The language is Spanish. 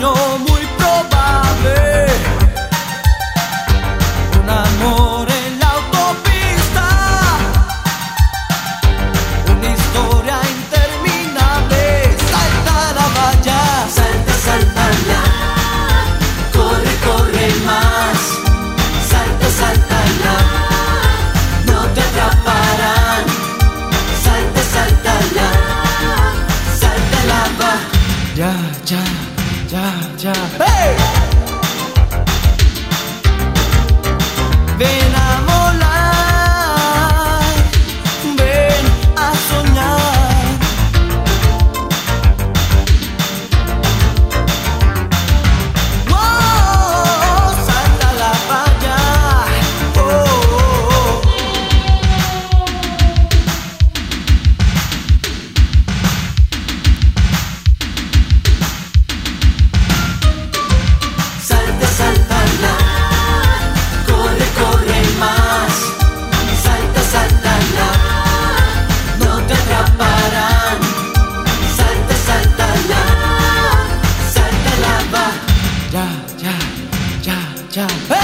lo muy probable. Un amor en la autopista, una historia interminable. Salta la valla, Salta, sáltala, corre, corre más. Salta, sáltala, no te atraparán. Salta, sáltala, sáltala, va. ya, ya, ya, ya. ¡Hey! Ven a volar, ven a soñar. Oh, salta la valla. Oh, oh, oh. Salta, sáltala, corre, corre más. Salta, sáltala, no te atraparán. Salta, sáltala, sáltala, va. Ya, ya, ya, ya.